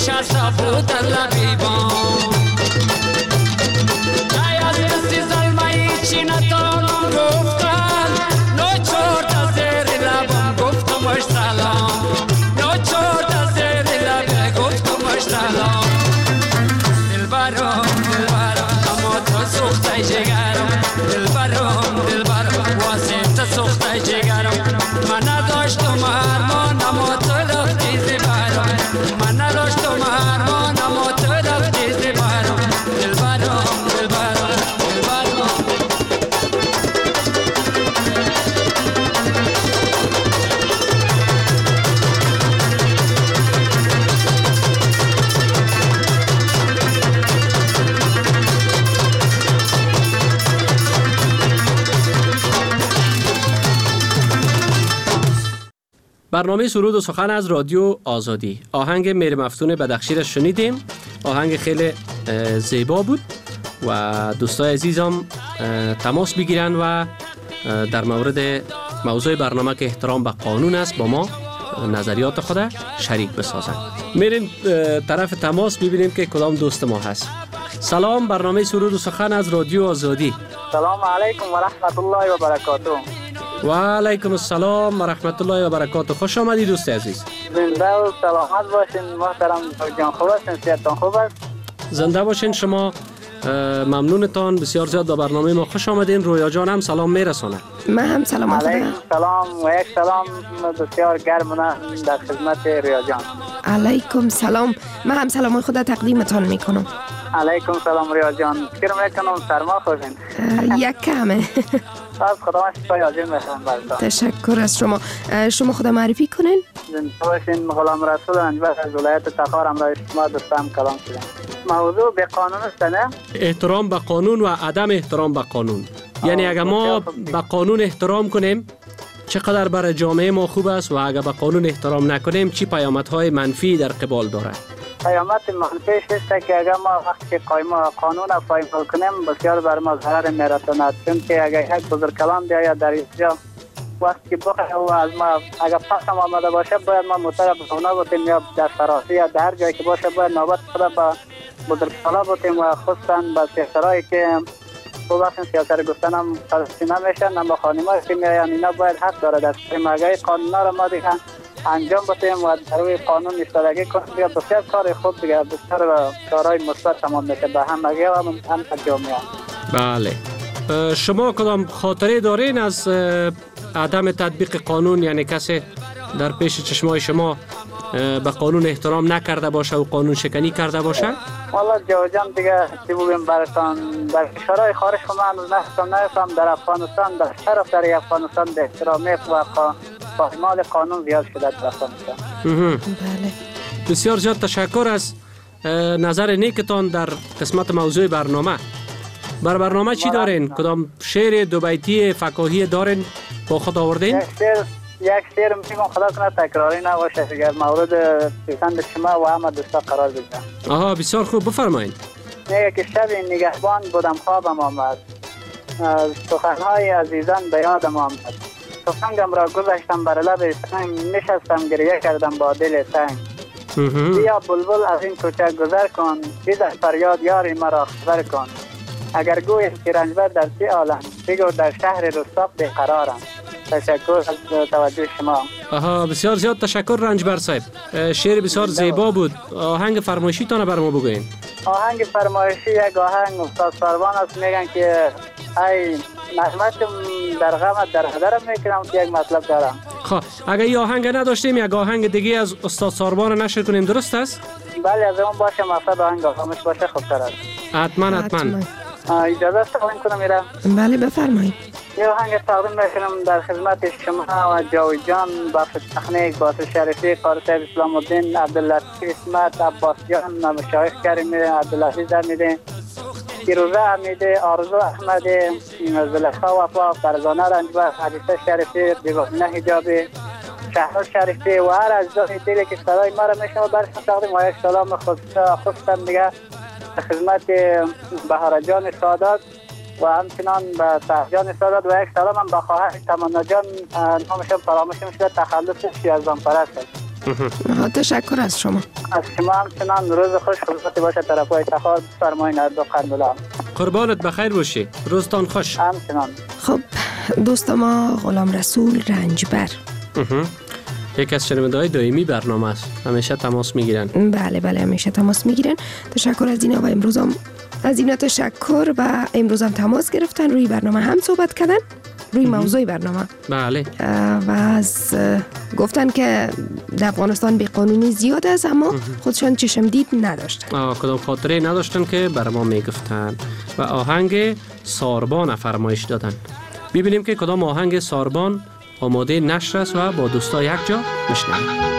نشسته بود در لبی بام ای از دستی ظلمه چی نتانم گفتن نوچور تا زیر لبم گفتمش سلام نوچور تا زیر لبم گفتمش سلام دلبرم اما تو سوخته جگرم دلبرم واسه تو سوخته جگرم من نداشتم ارمان اما تو رفتی زبرم من نداشتم ارمان اما تو رفتی زبرم دلبرم برنامه سرود و سخن از رادیو آزادی. آهنگ میر مفتون بدخشی را شنیدیم. آهنگ خیلی زیبا بود و دوستای عزیزم تماس بگیرن و در مورد موضوع برنامه که احترام به قانون است با ما نظریات خود شریک بسازن. میریم طرف تماس ببینیم که کدام دوست ما هست. سلام، برنامه سرود و سخن از رادیو آزادی. سلام علیکم و رحمت الله و برکاته. و علیکم السلام و رحمت الله و برکاته. خوش آمدی دوست عزیز. زنده و سلامت باشین محترم جان. خوب است؟ صحتتان خوب است؟ زنده باشین شما. ممنونتان، بسیار زیاد به برنامه ما خوش آمدین. رویا جان هم سلام میرسونه. من هم سلام علیکم سلام و یک سلام بسیار گرم در خدمت رویا جان. علیکم سلام. من هم سلام خدا تقدیمتان میکنم. علیکم سلام رویا جان. فکر میکنم سرما خوردین. یک کمه. از خدا شفای عاجل میخوام براتون. تشکر از شما. شما خدا معرفی کنین. زنده باشین. غلام رسول انجبر از ولایت تخار امروز شما دوستم کلام شدم. موضوع به قانون است نه؟ احترام به قانون و عدم احترام به قانون. یعنی اگر ما به قانون احترام کنیم چقدر برای جامعه ما خوب است و اگر به قانون احترام نکنیم چی پیامدهای منفی در قبال داره؟ پیامد منفیش است که اگر ما وقتی قانون را پایمال کنیم بسیار بر ما ضرر میرساند، چون که اگر یک بزرگکلام بیاید در اینجا وقتی بخواه و از ما اگر پس آمده باشه باید ما مطلب خونه بودیم یا در سراسی یا در جایی که باشه باید نوبت خود با بزرگسالا بودیم و خصوصا با سیاسترهایی که تو وقتی سیاست گفتن هم فلسطینی میشن اما خانم‌ها که میاین اینا باید حق داره در مگای قانونا را ما دیگه انجام بدیم و در روی قانون ایستادگی کنیم. دیگه بسیار کار خوب دیگه بسیار کارهای مثبت تمام میشه به همگی و هم جامعه. بله. شما کدام خاطره دارین از عدم تطبیق قانون؟ یعنی کسی در پیش چشمای شما به قانون احترام نکرده باشه و قانون شکنی کرده باشه؟ والا جان دیگه چی بگیم براتون، در کشورهای خارج خود من نفهم در افغانستان در طرف در افغانستان به احترامی و پایمال قانون زیاد شده در افغانستان. بله. بسیار زیاد تشکر از نظر نیکتان در قسمت موضوع برنامه. بر برنامه چی دارین؟ کدام شعر دو بیتی فکاهی دارین با خود آوردین؟ یک شعر میگم خدا کنه تکراری نباشه دیگه مورد پسند شما و همه دوستا قرار بگیرم. آها بسیار خوب، بفرمایید. میگه که شب نگهبان بودم خوابم آمد، سخنهای عزیزان به یادم آمد، تفنگم را گذاشتم بر لب سنگ، نشستم گریه کردم با دل سنگ. بیا بلبل از این کوچه گذر کن، بیزه فریاد یاری مرا خبر کن، اگر گویی که رنجبر در چه عالم، بگو در شهر رستاق بیقرارم. تشکر از توجه شما. آها بسیار زیاد تشکر رنجبر صاحب. شعر بسیار زیبا بود. آهنگ فرمایشی تانه بر ما بگوین. آهنگ فرمایشی یک آهنگ استاد سروان است، میگن که ای نغمتم در غمت در هدرم میکنم که یک مطلب دارم. خب اگر این آهنگ نداشتیم یک آهنگ دیگه از استاد سروان نشر کنیم درست است؟ بله از اون باشه، مقصد آهنگ آهامش باشه خوبتر است. حتما. اجازه است تقدیم کنم میرم؟ بله بفرمایید. یه آهنگ تقدیم میکنم در خدمت شما و جاوید جان، بخش تکنیک باسل شریفی، قاری صاحب اسلام الدین، عبداللطیف اسمت، عباسیان، مشایخ کریمی، عبدالعزیز حمیدی، فیروزه حمیدی، آرزو احمدی، زلیخا وفا، فرزانه رنجبر، حدیثه شریفی، دیوانه حجابی، شهر شریفی و هر اجزای دیگه که صدای ما را میشنوه برشون تقدیم و یک سلام خصوصا دیگه خدمت بهار جان سادات و همچنان به سهجان سادات و یک سلام هم به خواهر تمنا جان، نامشون فراموش میشه، تخلص شیرزان پرست است. تشکر از شما. از شما همچنان روز خوش خدمت باشه. طرف اتخاذ فرمایید دو قندلا. قربانت بخیر باشی. روزتان خوش. همچنان. خب دوست ما غلام رسول رنجبر یک از شنونده‌های دائمی برنامه است. همیشه تماس میگیرن. بله همیشه تماس میگیرن. تشکر از اینا و امروز هم از اینا تشکر و امروز هم تماس گرفتن، روی برنامه هم صحبت کردن، روی موضوع برنامه. بله. و از گفتن که در افغانستان بی‌قانونی زیاد است اما خودشان چشم دید نداشتن. کدام خاطره نداشتن که بر ما میگفتن و آهنگ ساربان فرمایش دادن. ببینیم که کدام آهنگ ساربان آماده نشر است و با دوستا یک جا میشنویم.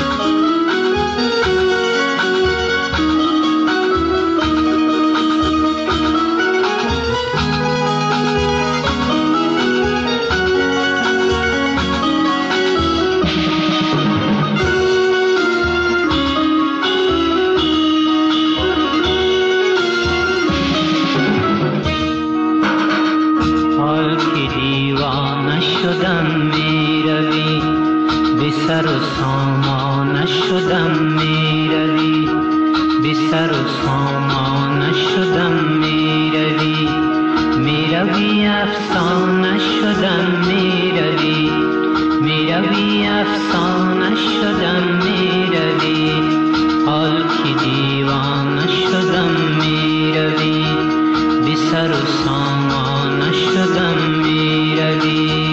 سر و سامان شدم میروی، بی سر و سامان شدم میروی، میروی افسانه شدم میروی، میروی افسانه شدم میروی، حال که دیوانه شدم میروی، بی سر و سامان شدم میروی.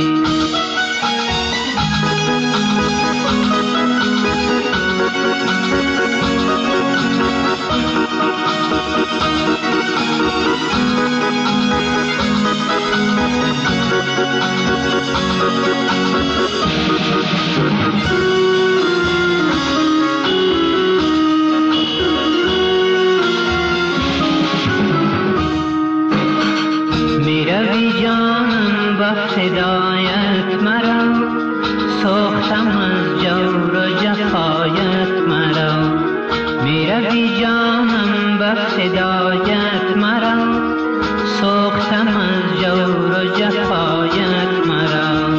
میروی جانم با فدایت مرا، سوختم از جور و جفایت مرا، میروی جانم با فدایت مرا، سوختم از جور و جفایت مرا،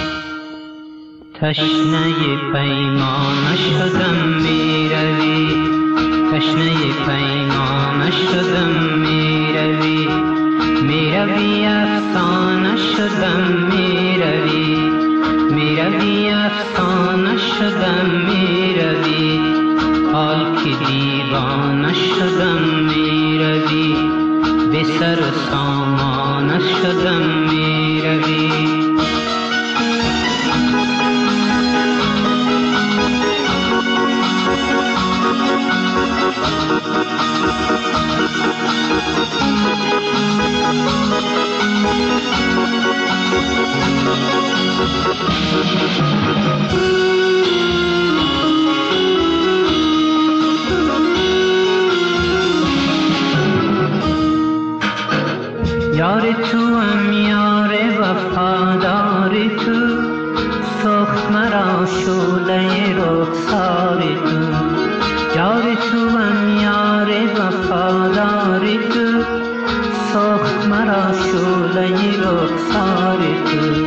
تشنه پیمانه شدم میروی، تشنه پیمانه شدم میروی، میروی افسانه شدم میروی، میروی افسانه شدم میروی، حال که دیوانه شدم میروی، به سر و سامانه شدم میروی. یار تو هم یار وفادار تو، سخت مرا شعله رخسار تو، یار تو هم یار وفادار تو، سخت مرا شعله رخسار تو،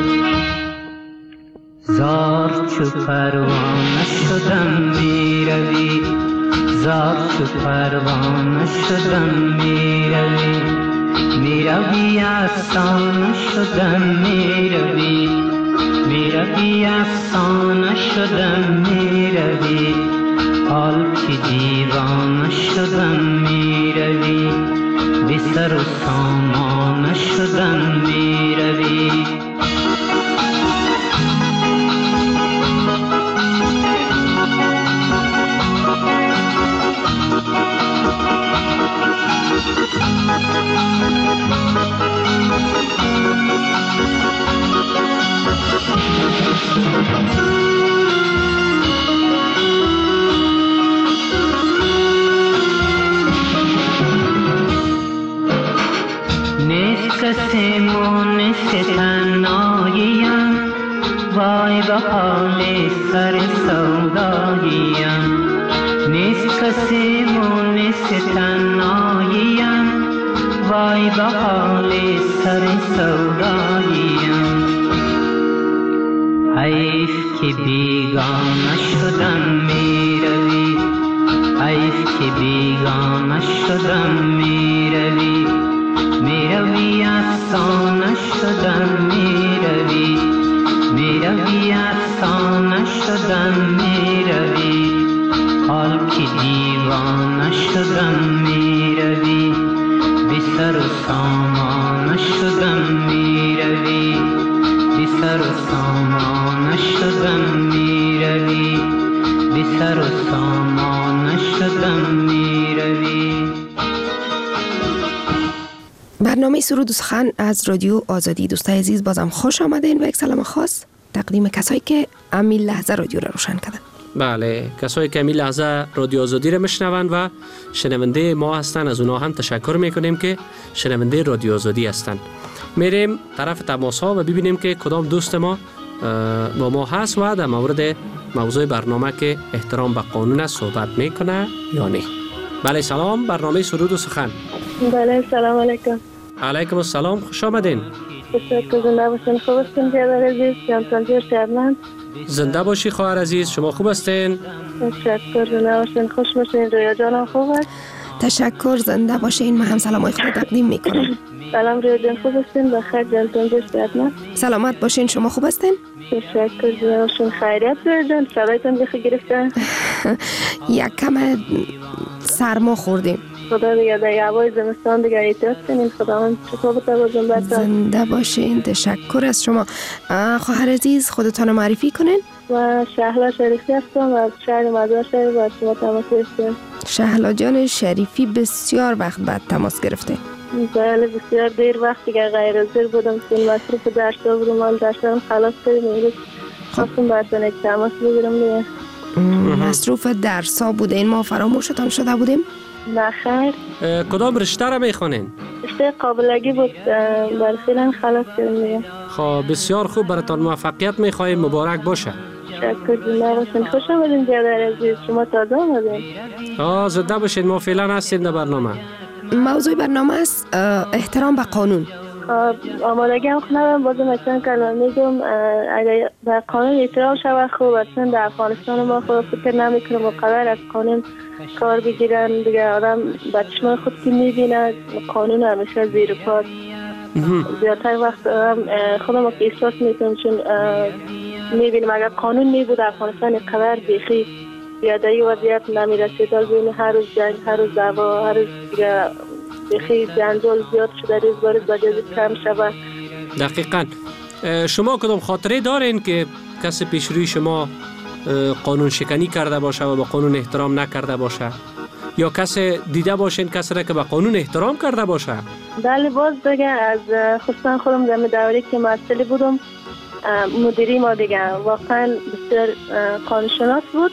زار چو پروانه شدم میروی، زار چو پروانه شدم میروی، میروی افسانه شدم میروی، میروی افسانه شدم میروی، حال که دیوانه شدم میروی، بی سر و سامانه شدم میروی. نیست کسی مونس تنهاییم، وای به حال سر سوداییم، نیست کسی مونس تنهاییم، وای به حال سر سوداییم، حیف که بیگانه شدم میروی، حیف که بیگانه شدم میروی، میروی افسانه شدم میروی، میروی افسانه شدم میروی، حال که دیوانه شدم میروی، بی سر و سامانه شدم میروی، بی سر و سامانه شدم میروی، بی سر و سامانه شدم میروی. برنامه سرود و سخن از رادیو آزادی. دوستای عزیز بازم خوش آمدین و یک سلام خاص تقدیم کسایی که همین لحظه رادیو را روشن کردن. بله، کسایی که همین لحظه رادیو آزادی را میشنوند و شنونده ما هستن، از اونا هم تشکر میکنیم که شنونده رادیو آزادی هستن. میریم طرف تماس ها و ببینیم که کدام دوست ما با ما هست و در مورد موضوع برنامه که احترام به قانون است صحبت میکنه یا نه. بله سلام، برنامه سرود و سخن. بله سلام علیکم. علیکم السلام، خوش آمدین. تشکر، زنده باشین. خوب هستین برادر عزیز؟ جانتان شهرمند. زنده باشی خواهر عزیز، شما خوب هستین؟ تشکر، زنده باشین. خوش باشین. رویا جانم خوب است؟ تشکر، زنده باشین. من هم سلامای خود تقدیم میکنم. سلام رویا جان، خوب هستین؟ بخیر جانتان شهرمند. سلامت باشین. شما خوب هستین؟ تشکر، زنده باشین. خیریت رویا جان؟ صدایتان بخیر گرفته؟ یک کم سرما خوردیم. خدا دیگه در هوای زمستان دیگه احتیاط کنین. خداوند شفا بده بازم براتون. زنده باشین. تشکر از شما. خواهر عزیز خودتان رو معرفی کنین. و شهلا شریفی هستم و از شهر مزار شهر با شما تماس گرفتیم. شهلا جان شریفی بسیار وقت بعد تماس گرفته. بله بسیار دیر وقت دیگه غیر حاضر بودم چون مصروف درس بودم. من درسم خلاص کردم، امروز خواستم براتون یک تماس بگیرم دیگه. مصروف درسا بوده، این ما فراموشتان شده بودیم؟ نه خیر. کدام رشته را میخوانین؟ رشته قابلگی بود، برای فعلا خلاص کردم دیگه. خب بسیار خوب، براتون موفقیت میخوایم، مبارک باشه. تشکر، زنده باشین. خوش آمدین برادر عزیز. شما تازه آمدین. زنده باشین، ما فعلا هستیم در برنامه. موضوع برنامه است احترام به قانون. آمادگی هم خونم بازم اصلا کلمه میگم اگر به قانون احترام شود خوب. اصلا در افغانستان ما خود فکر نمی کنم وقدر از قانون کار بگیرن دیگه. آدم به چشم خود که میبینه قانون همیشه زیر پاست. زیادتر وقت خودم که احساس میکنم چون میبینم اگر قانون میبود افغانستان قدر بیخی زیاده ای وضعیت نمیرسید. از این هر روز جنگ، هر روز دعوا، هر روز دیگه بخی جنجال زیاد شده، روز بار بجازی کم شود. دقیقاً. شما کدام خاطره دارین که کسی پیش روی شما قانون شکنی کرده باشه و به قانون احترام نکرده باشه، یا کسی دیده باشین کسی را که به قانون احترام کرده باشه؟ بله باز دیگه از خصوصا خودم در دوره که معطل بودم مدیری ما دیگه واقعا بسیار قانونشناس بود.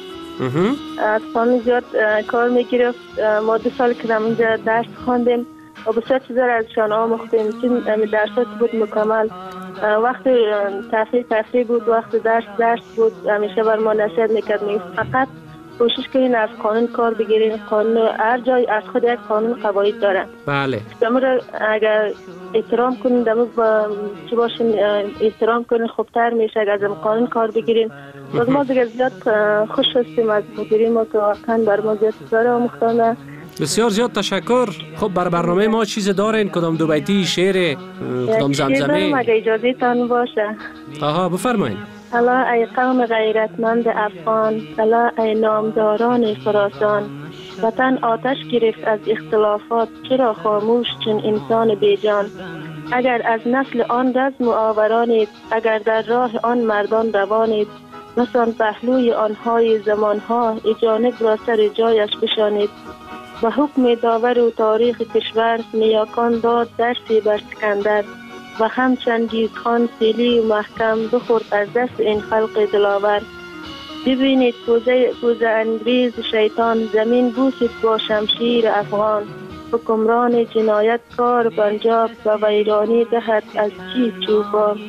از قانون زیاد کار میگرفت. ما 2 سال که در اونجا درس خواندیم و بسیار چیزا را ازشان آموختیم. چون درسات بود مکمل. وقت تفریح بود، وقت درس بود. همیشه بر ما نصیحت میکرد فقط کوشش کنین از قانون کار بگیرین. قانون هر جای از خود یک قانون قواعد داره. بله. دمر اگر احترام کنین دمر با چی باشین احترام کنین خوبتر میشه. اگر از قانون کار بگیرین. باز ما دیگه زیاد خوش هستیم از مدیری ما که واقعا بر ما زیاد چیزا آموختن. بسیار زیاد تشکر. خب بر برنامه ما چیز دارین؟ کدام دو بیتی شعر، کدام زمزمه؟ اگه اجازه تان باشه. بفرمایید. الا ای قوم غیرتمند افغان، الا ای نامداران خراسان، وطن آتش گرفت از اختلافات، چرا خاموش چون انسان بیجان؟ اگر از نسل آن رزم و آورانید، اگر در راه آن مردان روانید، مثلا پهلوی آنهای زمانها ای جانب را سر جایش بشانید. و حکم داور و تاریخ کشور نیاکان داد درسی بر سکندر، و هم چنگیز خان سیلی و محکم بخورد از دست این خلق دلاور. ببینید پوزه انگریز شیطان، زمین بوسید با شمشیر افغان. حکمران جنایت کار پنجاب و ویرانی دهد از چی چوبان.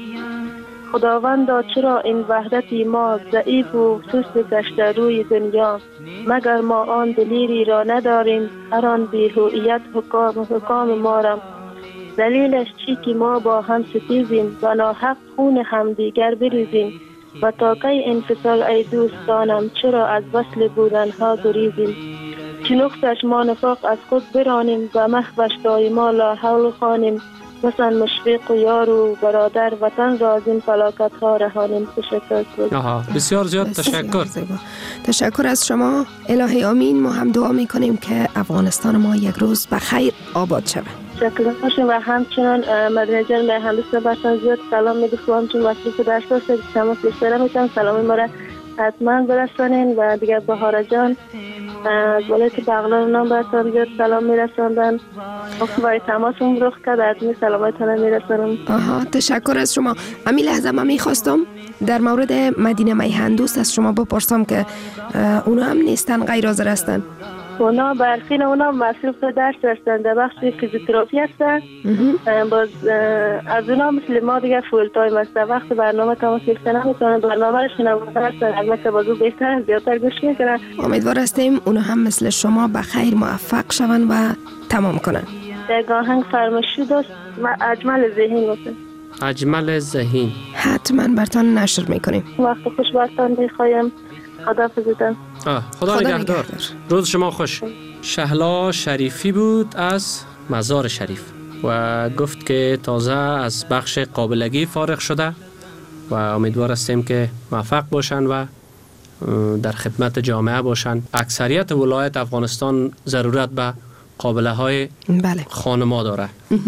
خداوندا چرا این وحدت ما ضعیف و سست گشته روی دنیا؟ مگر ما آن دلیری را نداریم هر آن بی‌هویت حکام ما را؟ دلیلش چی که ما با هم ستیزیم و ناحق خون همدیگر بریزیم؟ و تا کی انفصال ای دوستانم، چرا از وصل بودنها گریزیم؟ چنوختش ما نفاق از خود برانیم و محوش دایما لا حول خانیم. مثلا مشفق و یار و برادر وطن را از این فلاکت ها رهانیم. تشکر. بسیار زیاد تشکر. تشکر از شما. الهی آمین. ما هم دعا میکنیم که افغانستان ما یک روز به خیر آباد شود. شکر باشیم و همچنان مدینه جان مهندس برتان زیاد سلام میگفتم، همچنان وقتی که در ساست تماس بیشتر میتونم سلامی ما را حتما برسانین و دیگر بهار جان از ولایت بغلان نام برتان زیاد سلام میرساندن. وقتی تماسون رخ کرد حتمی سلامتان میرسانم. تشکر از شما. امی لحظه من میخواستم در مورد مدینه میهندوست از شما بپرسم که اونا هم نیستن، غیر حاضر هستن. اونا برخین اونا مصروف درس هستند، در بخش فیزیوتراپی هستند. باز از اونا مثل ما دیگه فول تایم هست، وقت برنامه تماس گرفتن نمیتونن، برنامه رو شنونده هستن، البته بازو بهتر زیادتر گوش میکنن. امیدوار هستیم اونا هم مثل شما به خیر موفق شون و تمام کنن. یک آهنگ فرمایشی داشت و اجمل ذهین باشه. اجمل ذهین حتما برتان نشر میکنیم. وقت خوش برتان بخوایم. خدا نگهدار. روز شما خوش. شهلا شریفی بود از مزار شریف و گفت که تازه از بخش قابلگی فارغ شده و امیدوار هستیم که موفق باشن و در خدمت جامعه باشن. اکثریت ولایت افغانستان ضرورت به قابله های خانما داره.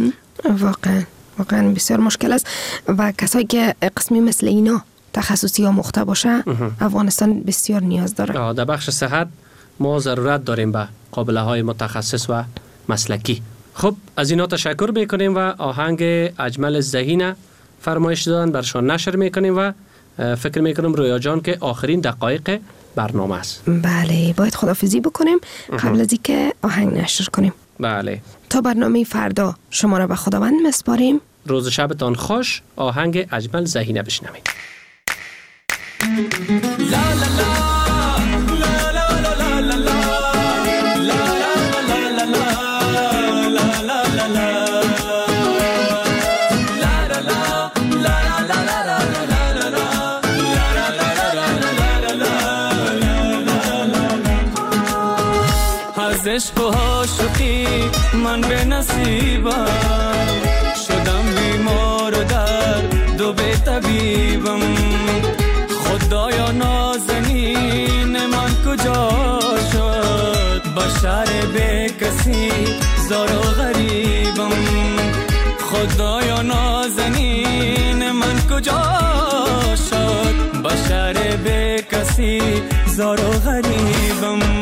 واقعا بسیار مشکل است و کسایی که قسمی مثل اینا تخصصی ها مخته باشه افغانستان بسیار نیاز داره. در بخش صحت ما ضرورت داریم به قابله های متخصص و مسلکی. خب از اینا تشکر میکنیم و آهنگ اجمل ذهین فرمایش دادن برشان نشر میکنیم و فکر میکنم رویا جان که آخرین دقایق برنامه است. بله باید خداحافظی بکنیم قبل از اینکه آهنگ نشر کنیم. بله تا برنامه فردا شما را به خداوند مسپاریم. روز شبتان خوش. آهنگ اجمل ذهین بشنوید. از عشق و عاشقی من به نصیبم شدم بیمار و درد و به طبیبم. خدایا نازنین من کجا شد، بشر به کسی زار و غریبم. خدایا نازنین من کجا شد، بشر به کسی زار و غریبم.